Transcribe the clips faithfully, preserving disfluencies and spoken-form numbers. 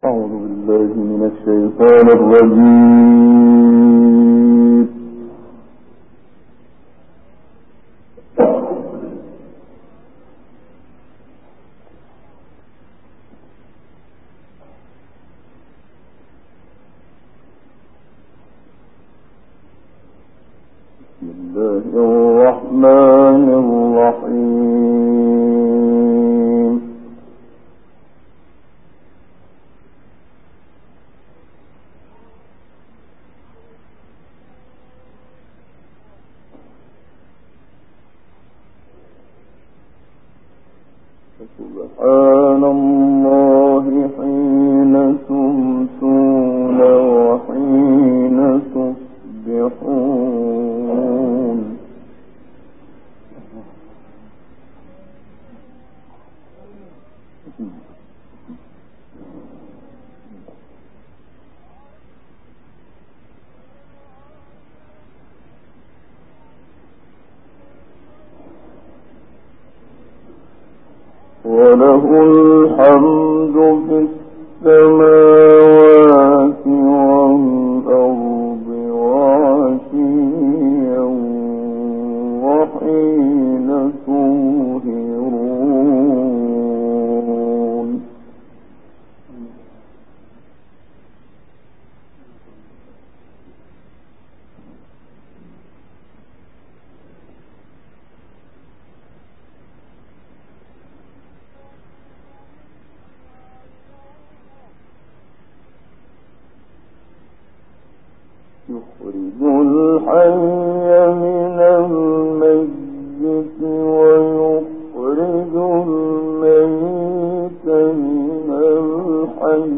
أعوذ بالله من الشيطان الرجيم. بسم الله الرحمن الرحيم. سبحان الله حين تمسون وحين تصبحون. وله الحمد في السماوات والأرض وعشيا وحين تظهرون. يخرج الحي من الميت ويخرج الميت من الحي.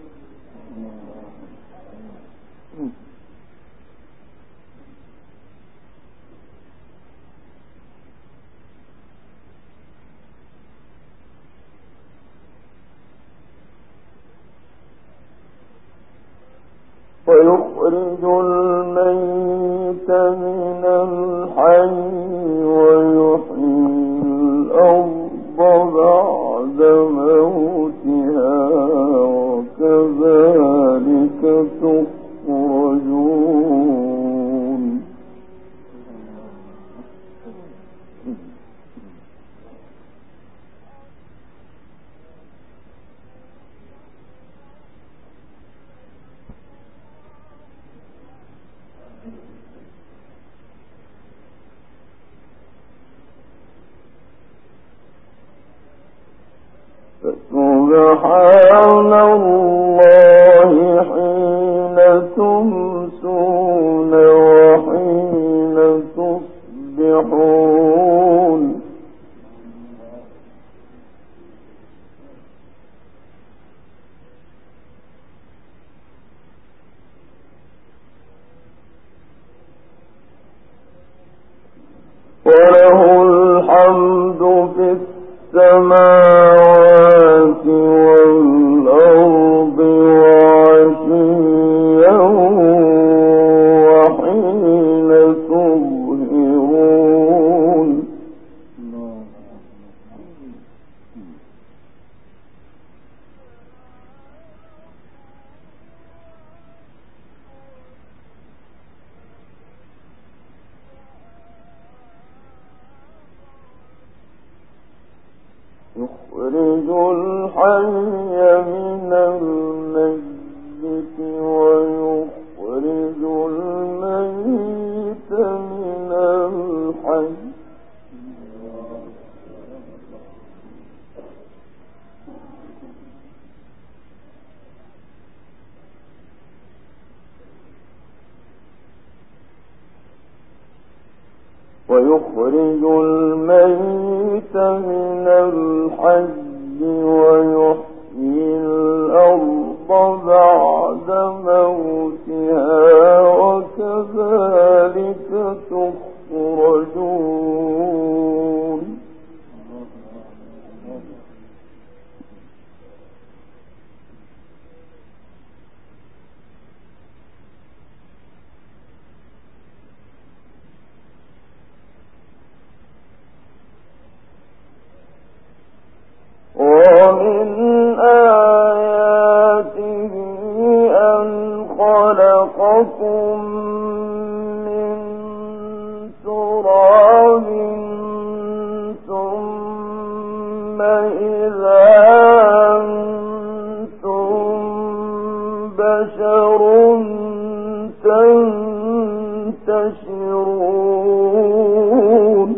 ويخرج الميت من الحي ويحيي الأرض بعد موتها وكذلك تخرجون. سبحان الله حين تمسون وحين تصبحون. وله الحمد في السماوات والأرض وعشيا وحين تظهرون. يخرج الحي من الميت ويخرج الميت من الحي. ويخرج الميت من الحي ويحيي الأرض بعد موتها وكذلك تخرجون. ومن آياته خلقكم من تراب ثم إذا أنتم بشر تنتشرون.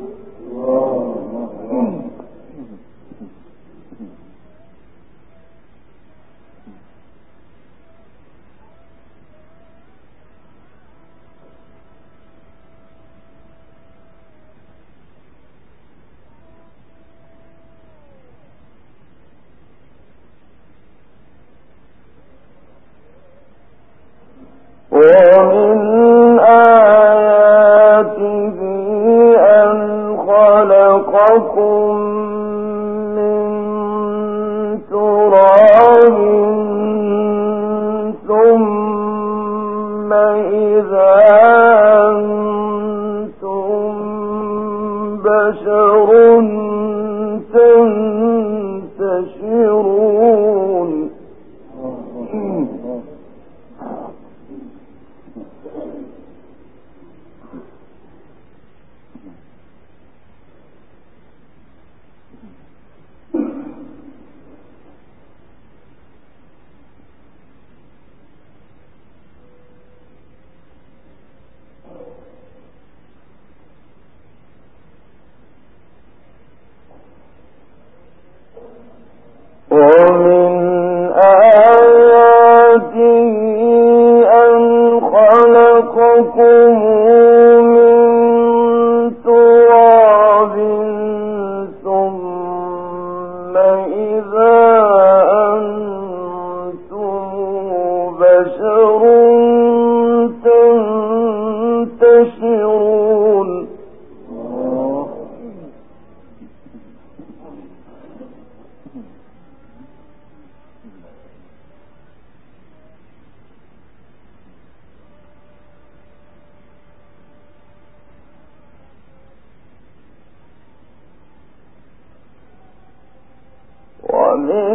ومن آياته أن خلقكم من تراب ثم إذا أنتم بشر تنتشرون. ومن آياته أن خلقكم من تراب ثم إذا أنتم بشر تنتشرون. ومن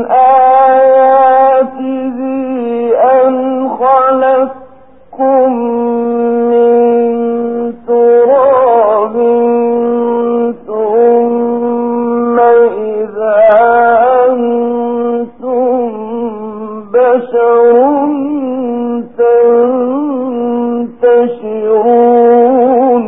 آياته أن خلقكم من تراب ثم إذا أنتم بشر تنتشرون.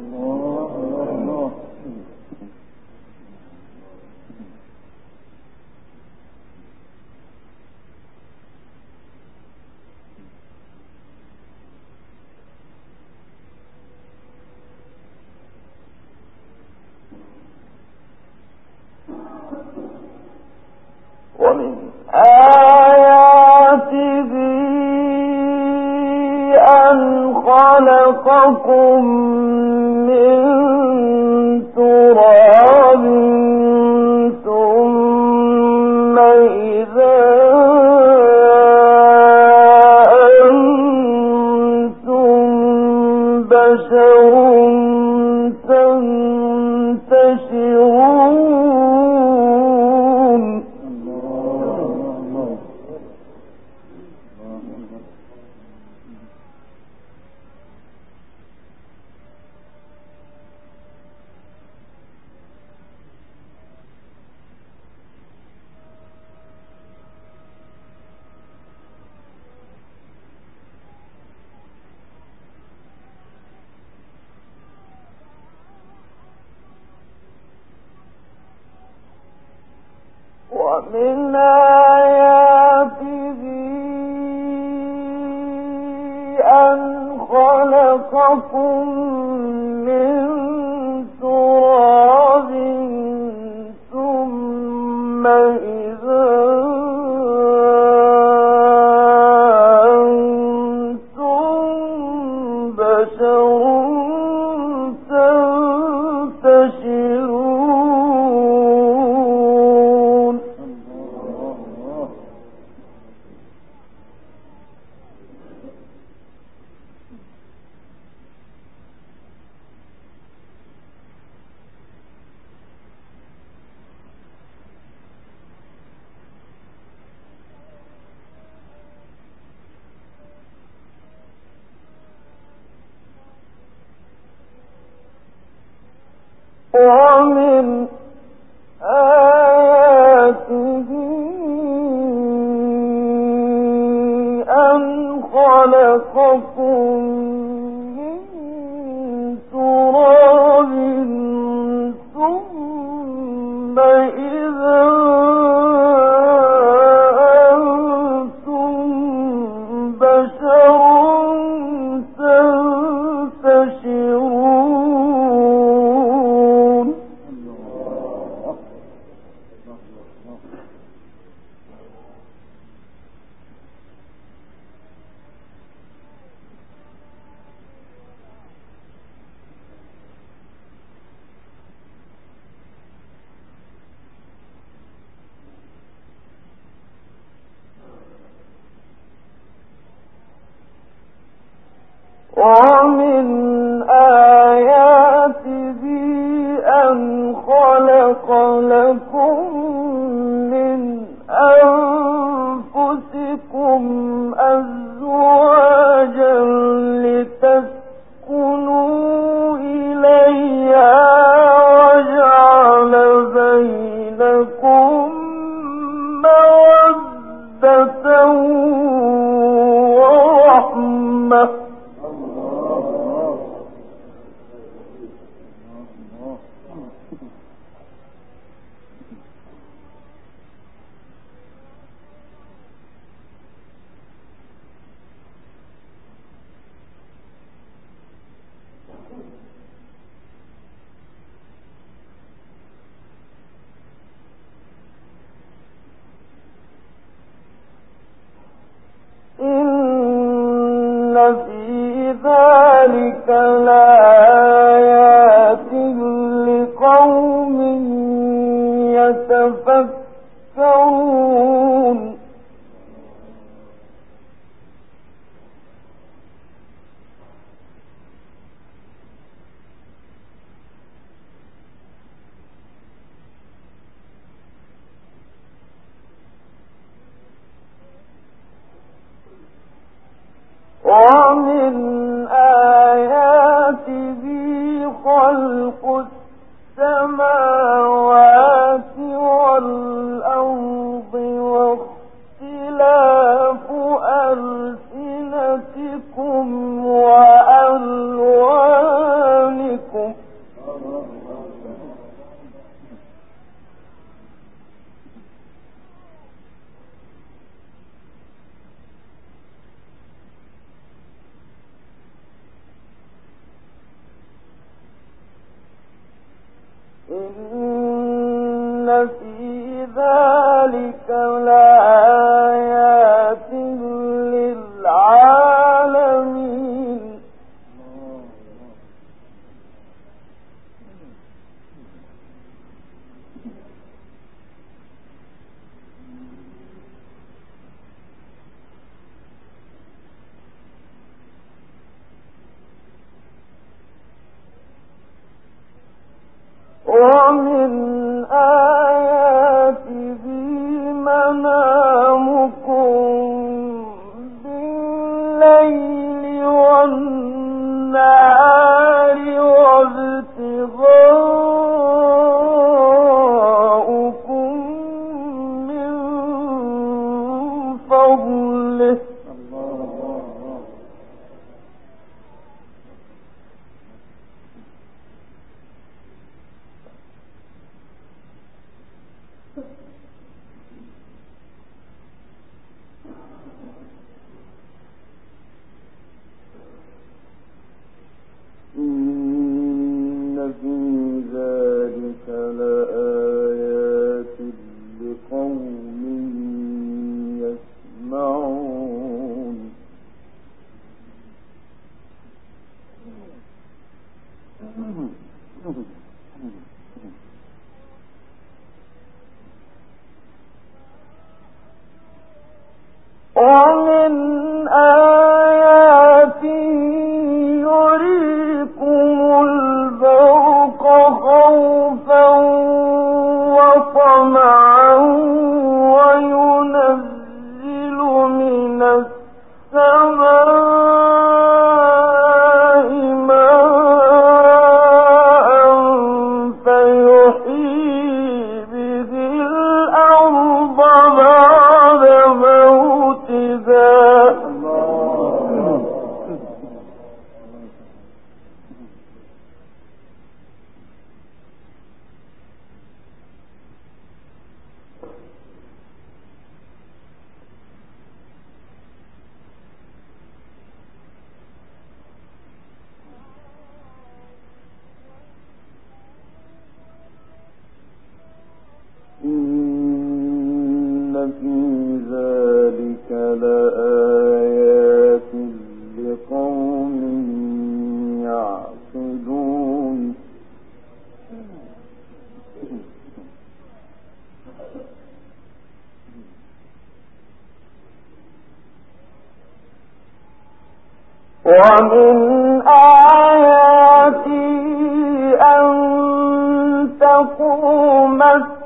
ومن آياته أن خلقكم من تراب ثم إذا أنتم بشر تنتشرون. ومن آياته أن خلقكم من تراب ثم إذا أنتم بشر تنتشرون. ومن آياته أن خلقكم من تراب ثم إذا أنتم بشر تنتشرون. ومن آياته أن خلق لكم من أنفسكم أزواجا لتسكنوا إليها وجعل بينكم مودة ورحمة. إن في ذلك لآيات لقوم يتفكرون. ومن آياته خلق السماوات والأرض واختلاف ألسنتكم وألوانكم. إن في ذلك لآيات للعالمين. ومن آياته منامكم بالليل والنهار وابتغاؤكم من فضله. إن في ذلك لآيات لقوم يسمعون. ومن آياته يريكم البرق خوفا وطمعا وينزل من السماء ماء ومن آياته أن تقوم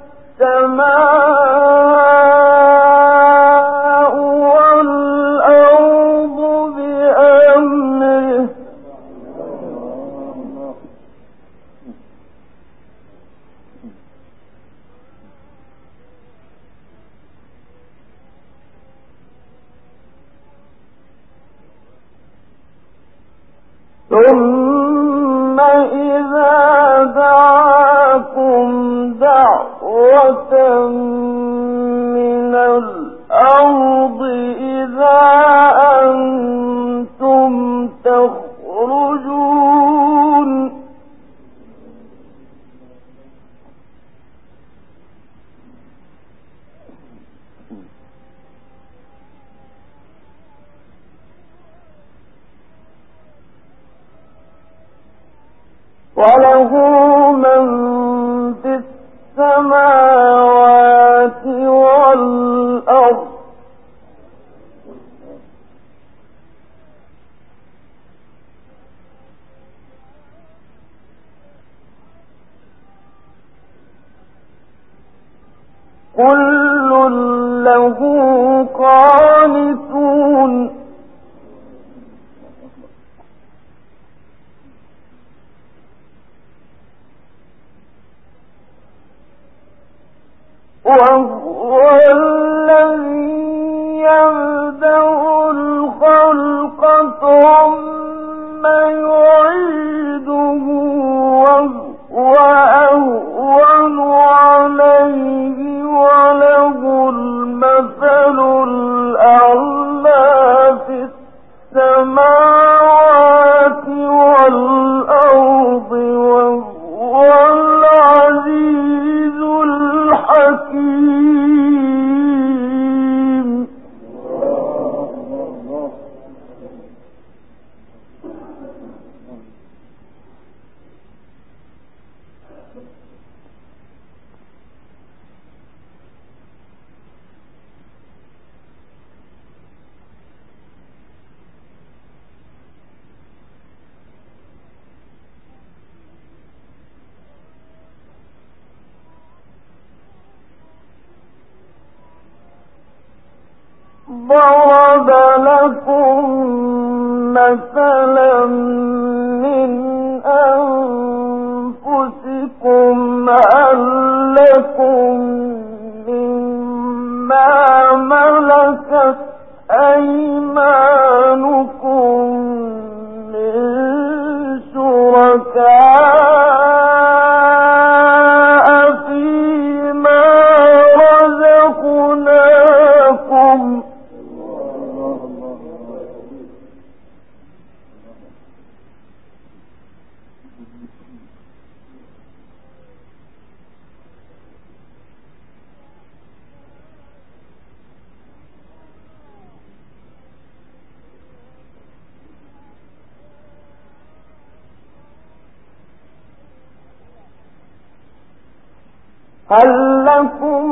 السماء والأرض بأمره ثم إذا دعاكم دعوة من الأرض إذا أنتم تخرجون وله من في السماوات والأرض كل له قانتون وهو الذي يبدأ الخلق ثم يعيده وهو أهون عليه وله المثل الأعلى في السماوات والأرض وهو العزيز الحكيم ضرب لكم مثلا من أنفسكم هل لكم مما ملكت أيمانكم من شركاء فيما رزقناكم هل لكم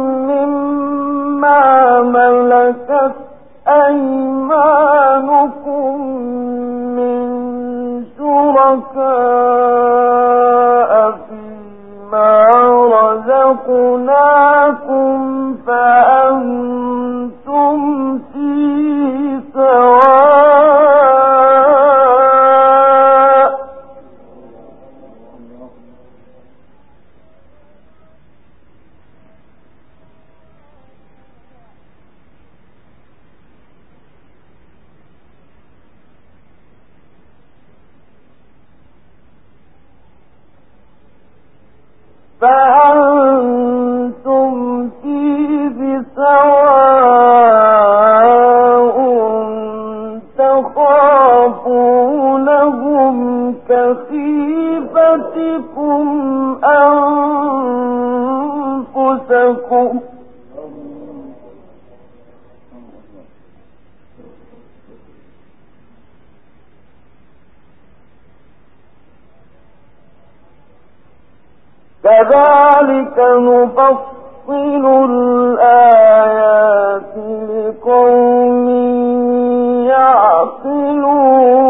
مما ملكت أيمانكم من شركاء فيما رزقناكم فأنتم فيه سواء فأنتم فيه سواء تخافونهم كخيفتكم أنفسكم كذلك نفصل الآيات لقوم يعقلون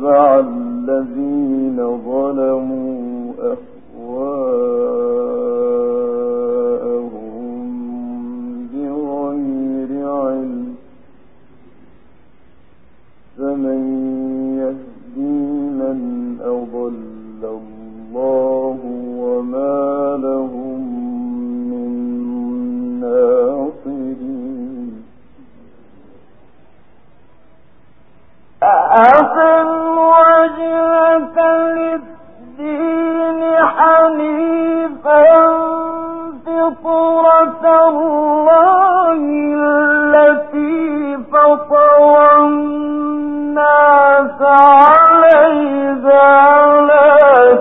واتبع الذين ظلموا أهواءهم بغير علم فمن يهدي من أضل الله وما لهم من ناصرين أقم وجهك للدين حنيفا فطرة الله التي فطر الناس عليها لا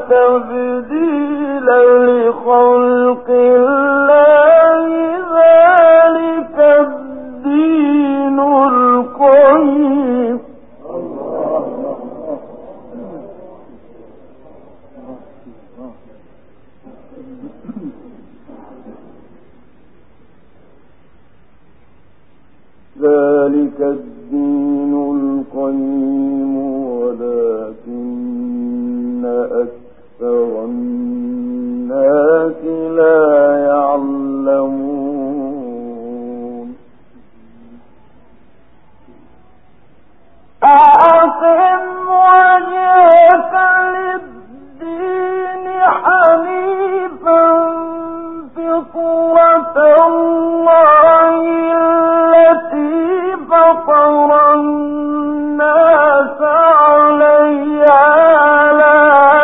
تبديل لخلق الله ذلك الدين القيم ذلك الدين القيم ولكن أكثر الناس لا يعلمون أقم وجهك للدين حنيفا فطرة الله التي فطر الناس عليها لا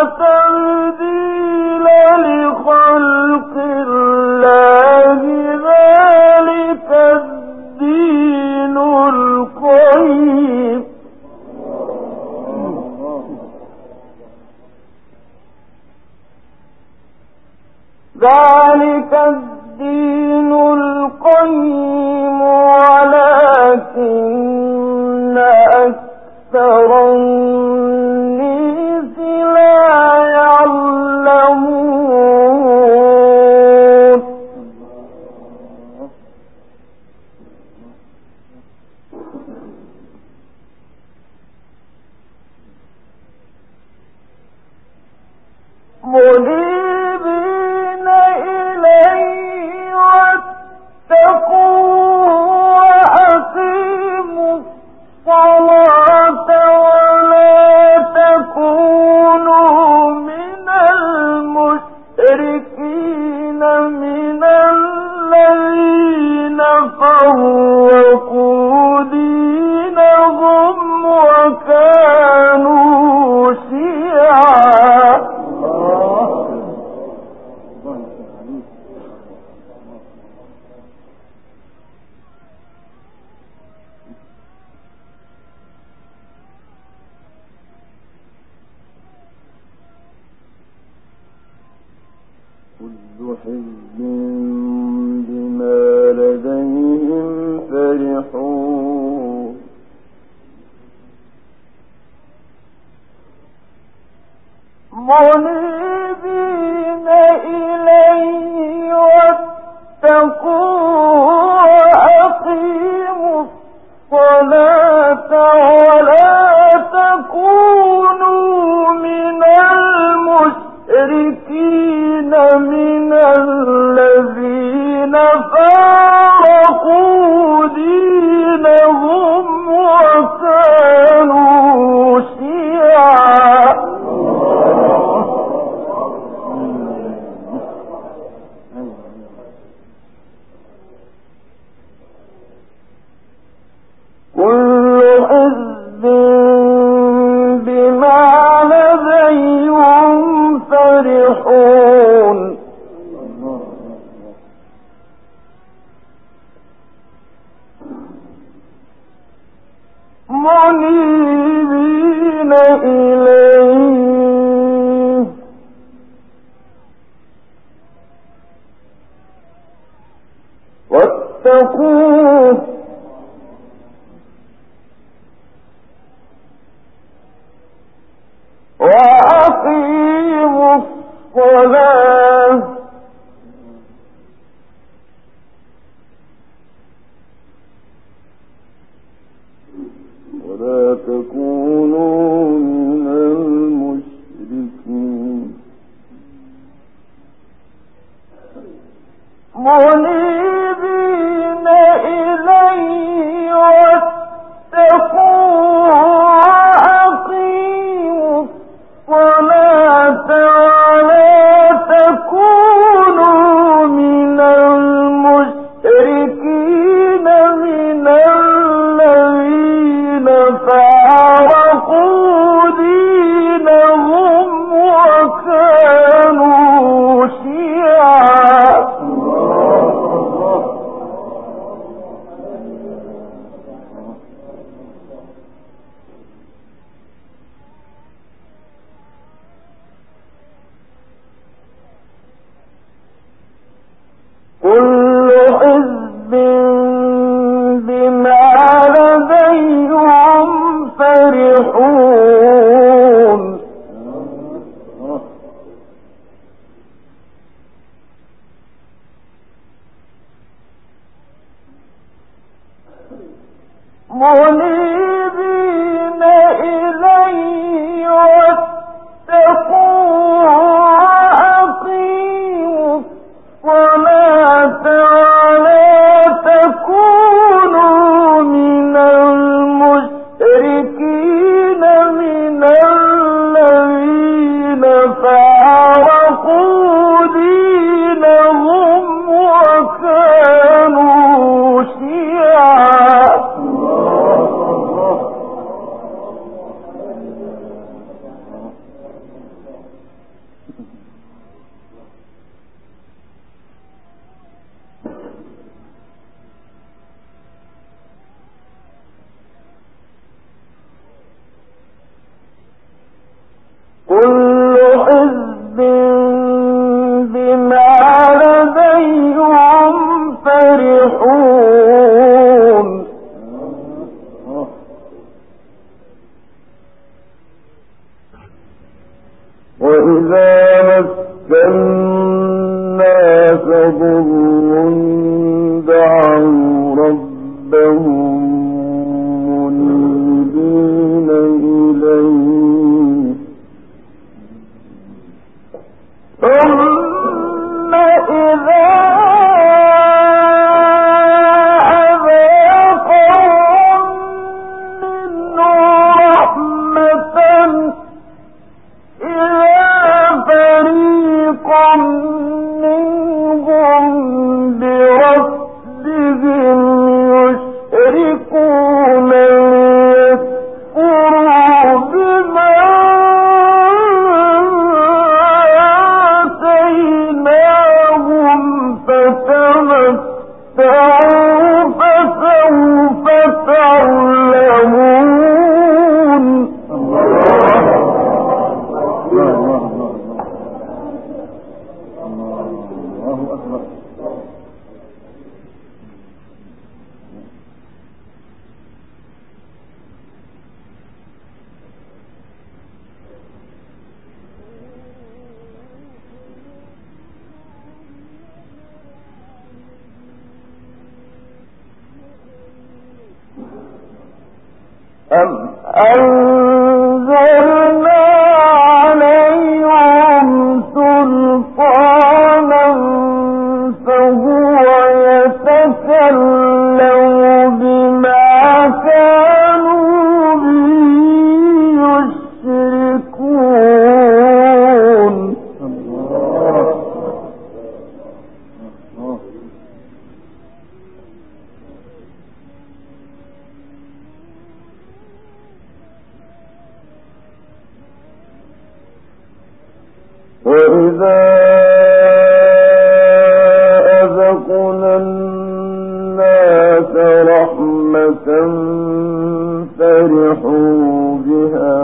تبديل لخلق الله ذلك الدين القيم ذلك الدين القيم ولكن أكثر الناس لا يعلمون منيبين إليه واتقوا وأقيموا الصلاة ولا تكونوا من المشركين من الذين فرقوا دينهم وكانوا شيعا كل حزب بما لديهم فرحون منيبين إليه واتقوا وأقيموا الصلاة ولا تكونوا من المشركين من الذين فارقوا دينهم وكانوا شيعا كل حزب بما لديهم فرحون منيبين إليه واتقوه وأقيموا الصلاة ولا تكونوا من منيبين إليه واتقوه وأقيموا الصلاة ولا تكونوا من المشركين من الذين فارقوا دينهم وكانوا شيعا. كل حزب بما لديهم فرحون. منيبين إليه واتقوه وأقيموا الصلاة ولا تكونوا من المشركين من الذين فارقوا دينهم وكانوا شيعا. كل حزب بما لديهم فرحون. وإذا مس الناس ضر دعوا ربهم منيبين إليه ثم إذا أذاقهم منه رحمة إذا فريق منهم بربهم يشركون ليكفروا بما آتيناهم فتمتعوا فسوف تعلمون. أم أنزلنا عليهم سلطانا فهو يتكلم بما كانوا به يشركون. وإذا أذقنا الناس رحمة فرحوا بها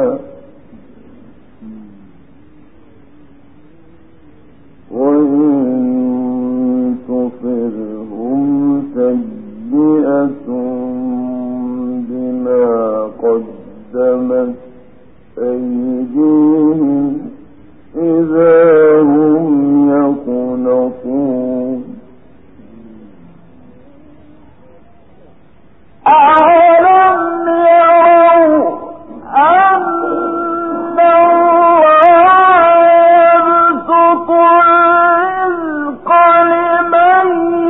وإن تصرهم سيئة بما قدمت أيديهم إذا هم يقنطون. أَوَلَمْ يَرَوْا أَنَّ اللَّهَ يَبْسُطُ الرِّزْقَ لِمَن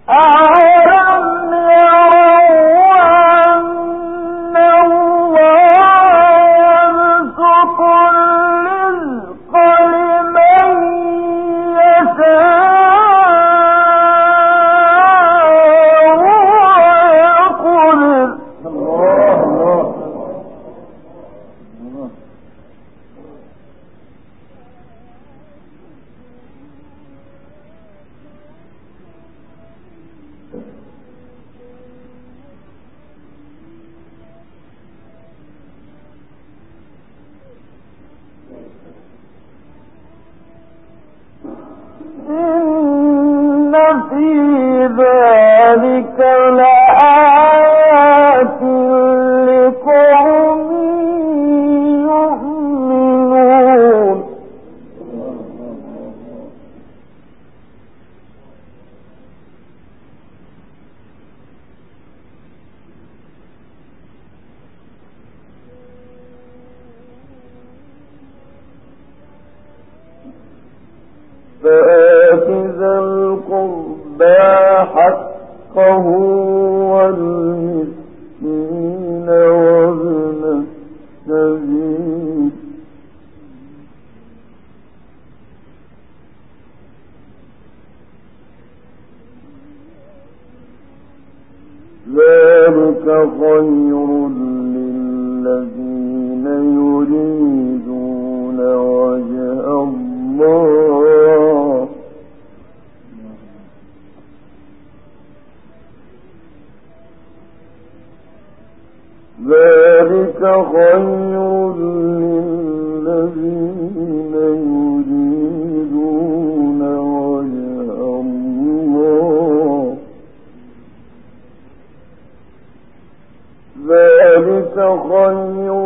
أَوَلَمْ يَرَوْا أَنَّ اللَّهَ يَبْسُطُ الرِّزْقَ لِمَن يَشَاءُ وَيَقْدِرُ إِنَّ فِي ذَلِكَ لَآيَاتٍ لِقَوْمٍ يُؤْمِنُونَ فآت ذا القربى حقه والمسكين وابن السبيل ذلك خير للذين يريدون وجه الله ذلك خير للذين يريدون وجه الله ذلك خير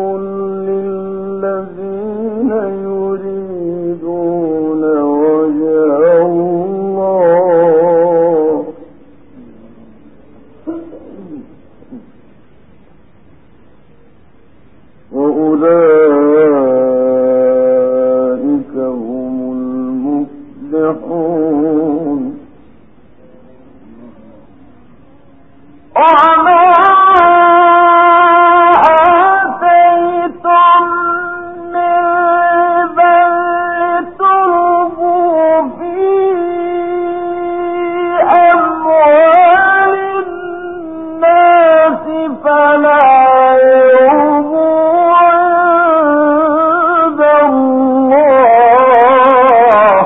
للذين يريدون وجه الله وأولئك هم المفلحون وما آتيتم من ربا لتربوا في أموال الناس فلا يربوا عند الله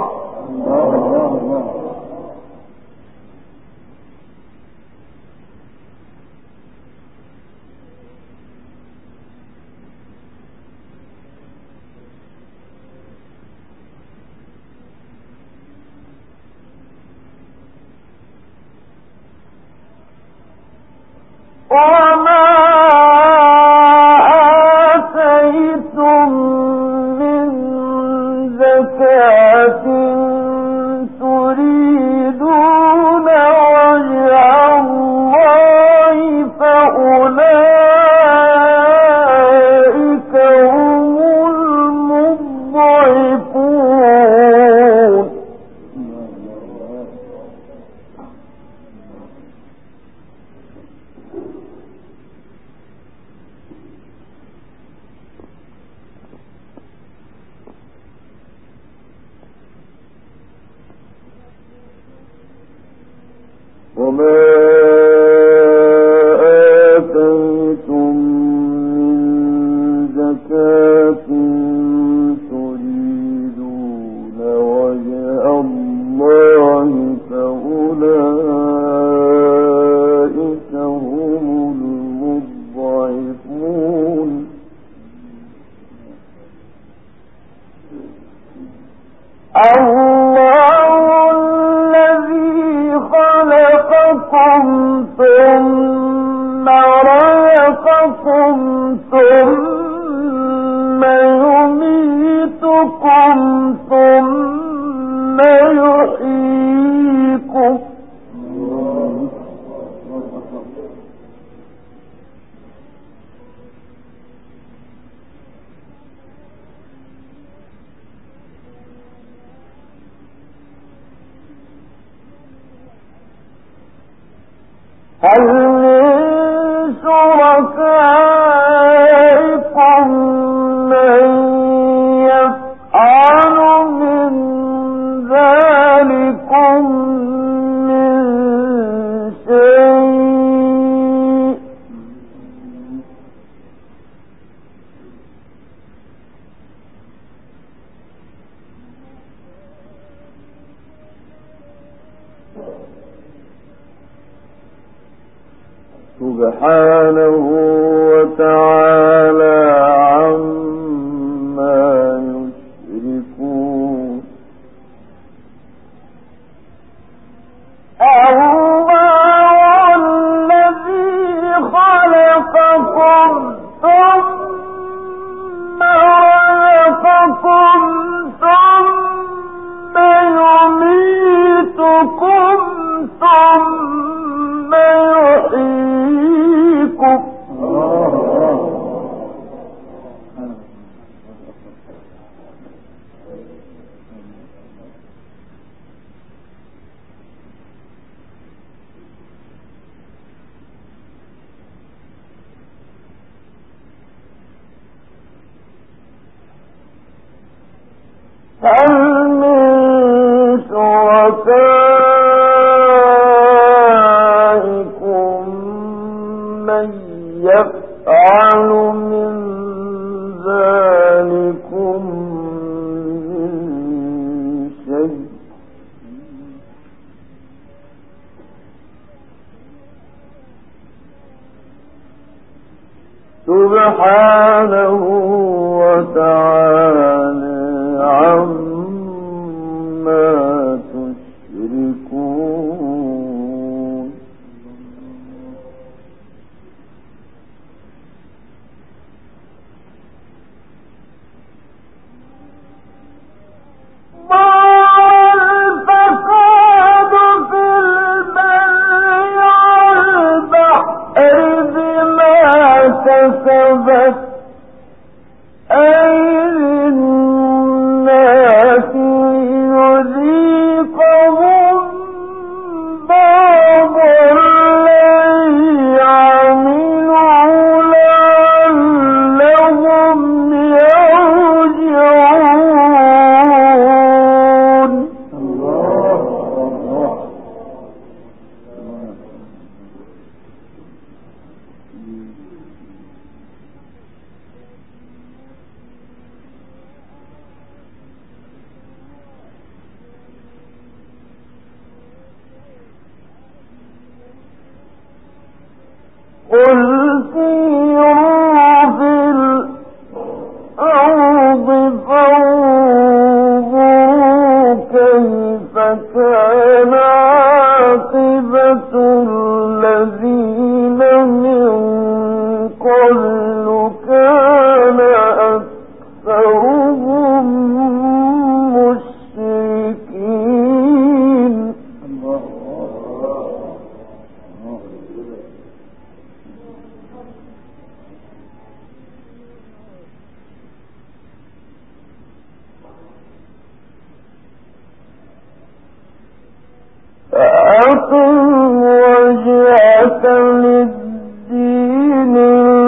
وما آتيتم من زكاة تريدون وجه الله فأولئك هم المضعفون وما آتيتم من زكاة تريدون وجه الله فأولئك هم المضعفون خلقكم ثم رزقكم ثم يميتكم ثم يحييكم هل من شركائكم من يفعل من ذلكم من شيء سبحانه وتعالى عما يشركون. الله الذي خلقكم ثم رزقكم ثم يميتكم ثم يحييكم هل من شركائكم من يفعل من ذلكم من شيء سبحانه وتعالى عما تشركون. والفساد في البر والبحر بما كسبت أيدي الناس ليذيقهم بعض الذي عملوا لعلهم يرجعون. قل سيروا في الأرض فانظروا كيف كان عاقبة الذين من قبل كان أكثرهم مشركين. فأقم وجهك للدين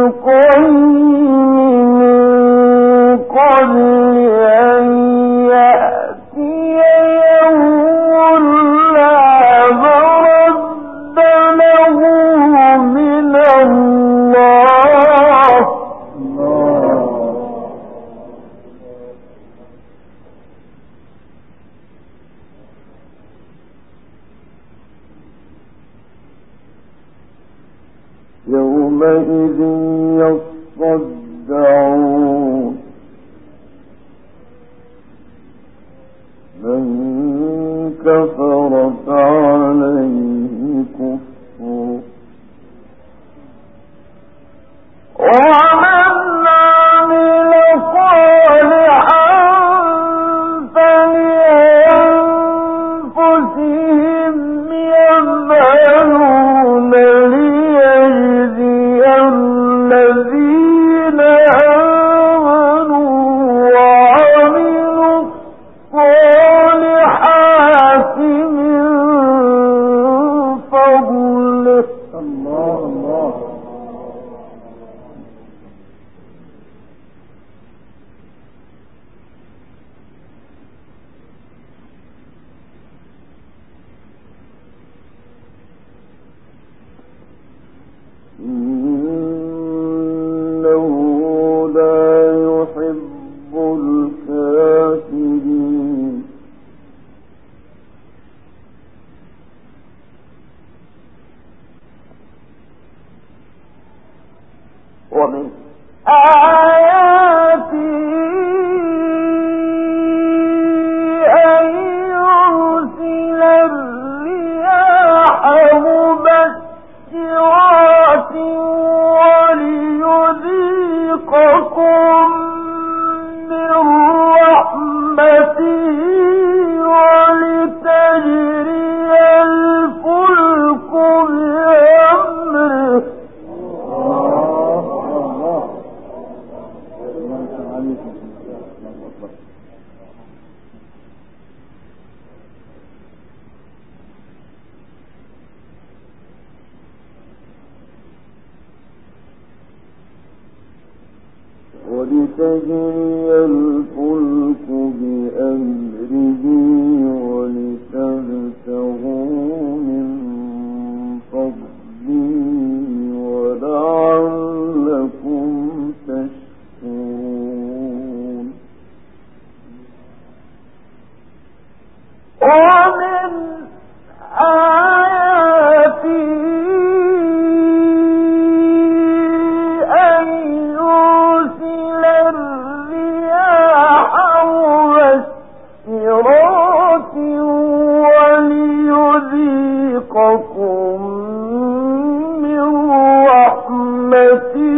القيم من قبل أن يأتي يوم لا مرد له من الله. يومئذ يصدعون من كفر فعليه كفر ومن عمل صالحا فلأنفسهم يمهدون ليجزي الذين آمنوا وعملوا الصالحات من فضله. ومن آياته أن يرسل الرياح مبشرات وليذيقكم من رحمته ولتجري الفلك بأمره. ولتجري الفلك بأمره ولتبتغوا من فضله ولعلكم تشكرون. ومن آياته وليذيقكم من رحمته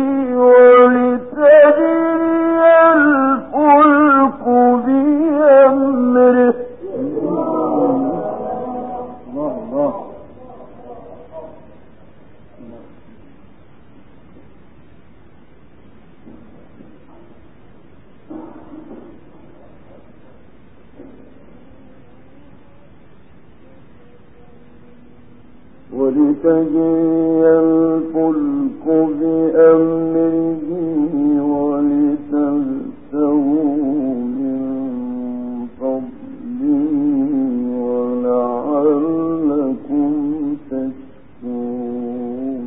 ولتجري الفلك بأمره. ولتجري الفلك بأمره ولتبتغوا من فضله ولعلكم تشكرون.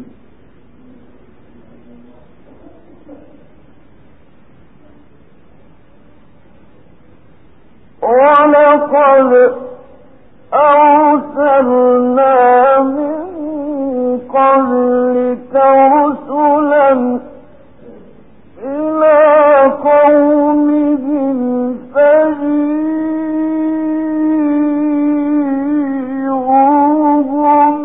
ولقد أرسلنا من قبلك رسلا إلى قومهم فجيئوهم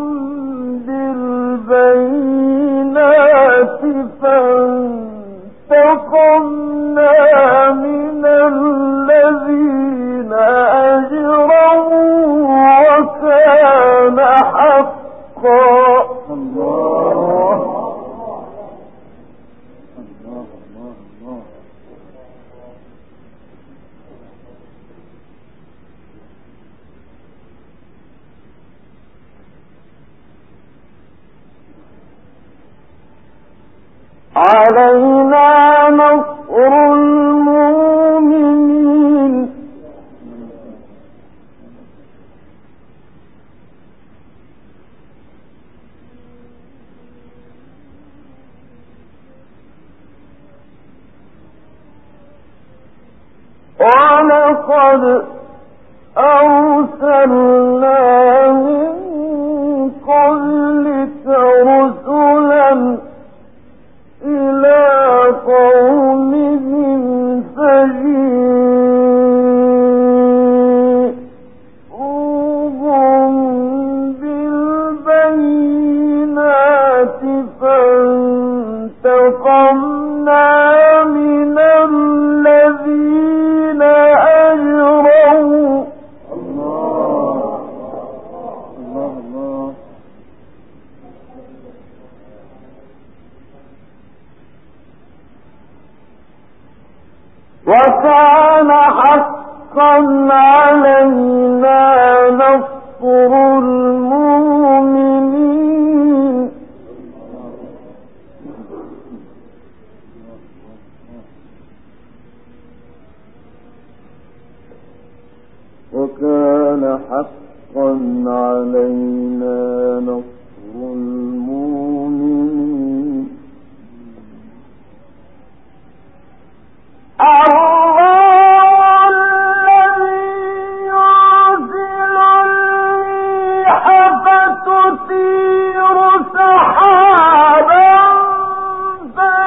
بالبينات فانتقمنا من الذين أجرموا وكان حقا. الله الله الله الله. علينا نصر المؤمنين. ولقد أرسلنا من قبلك رسلا إلى قومهم فجيئوهم بالبينات فانتقمنا من الذين أجرموا. الله الله الله. وكان حقا علينا نصر المؤمنين. وكان حقا علينا نصر المؤمنين. تثير سحابا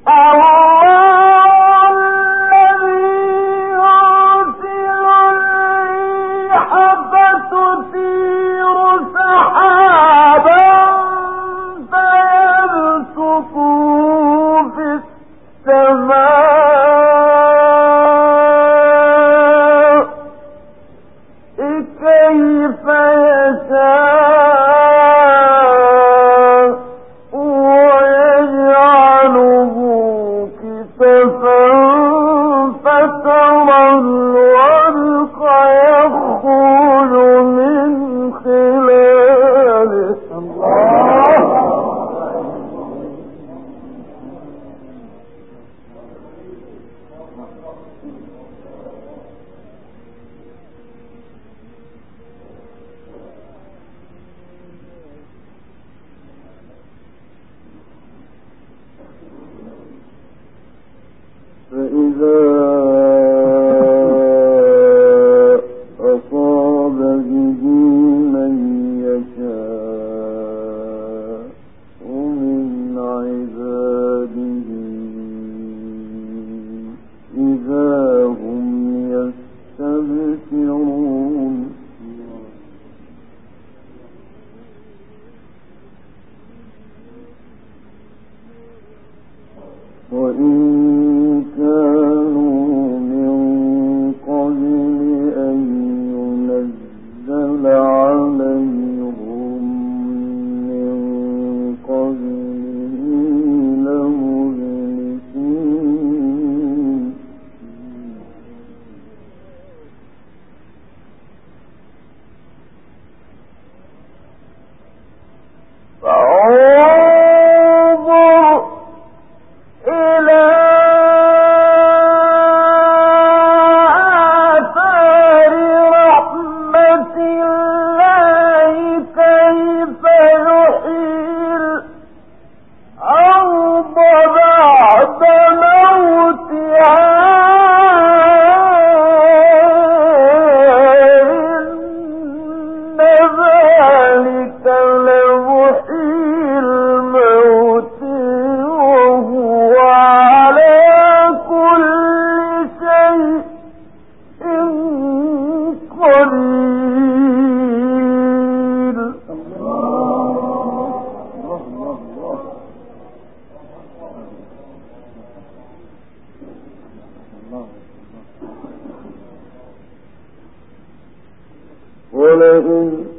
ولئن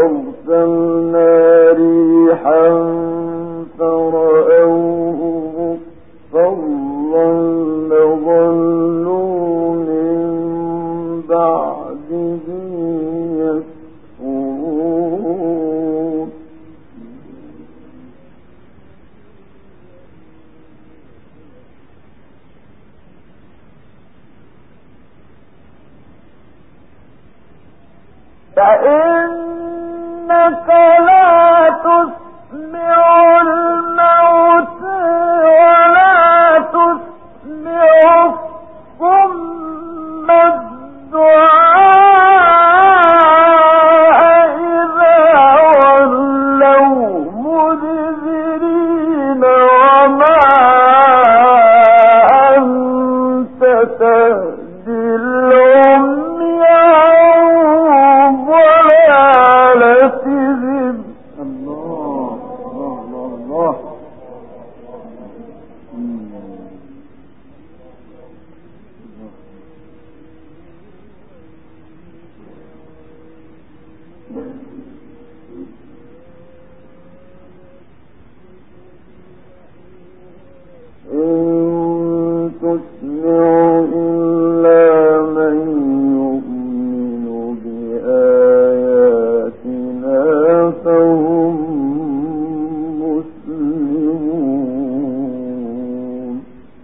أرسلنا ريحا فرأوه مصفرا لظلوا من بعده يكفرون فإنك لا تسمع الموتى ولا تسمع الصم الدعاء إذا ولوا مدبرين وما أنت تهدي العمي عن ضلالتهم. الله الله الله إن تسمع إلا من يؤمن بآياتنا فهم مسلمون.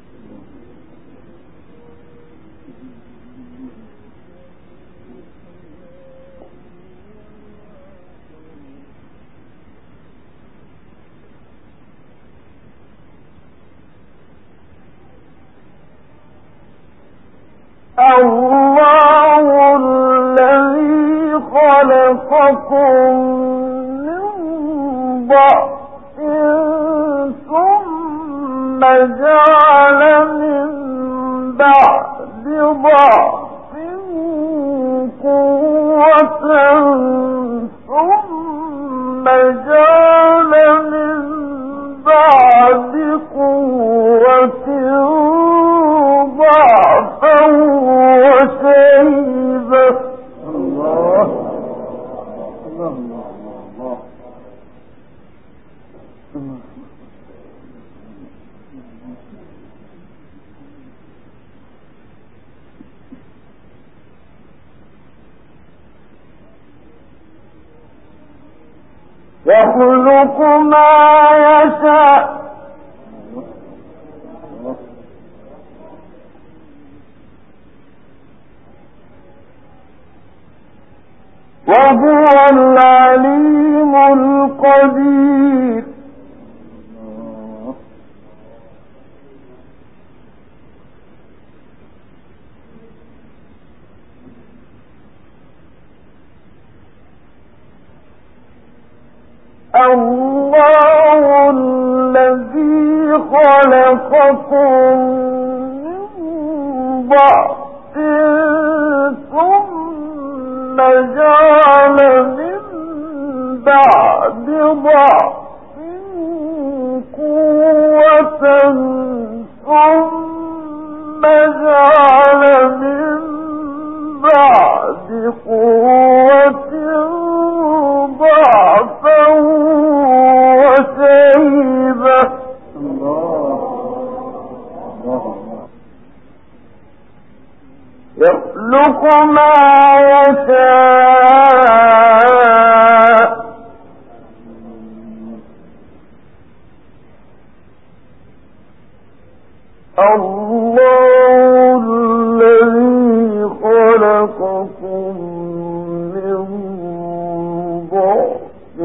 الله الذي خلقكم من ضعف ثم جعل من بعد ضعف قوة ثم جعل من بعد قوة ضعفا وشيبة. الله الله الله الله. يخلق ما يشاء وهو العليم القدير. الله الذي خلقكم من ضعف ثم جعل من بعد ضعف قوة ثم جعل من بعد قوة ضعفا وشيبة. يخلق ما يشاء الله الذي خلقكم من ضعف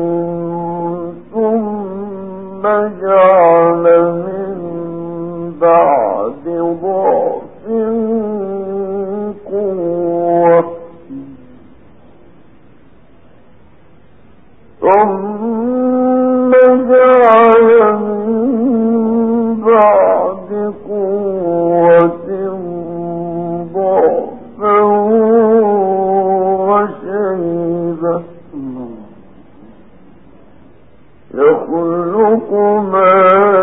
ثم جعل من بعد ضعف قوة ثم جعل من بعد قوة ضعفا وشيبة. يخلق ما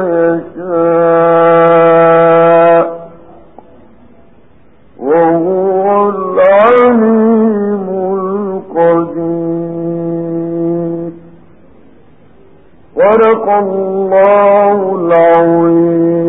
يشاء وهو العليم القدير. صدق الله العظيم.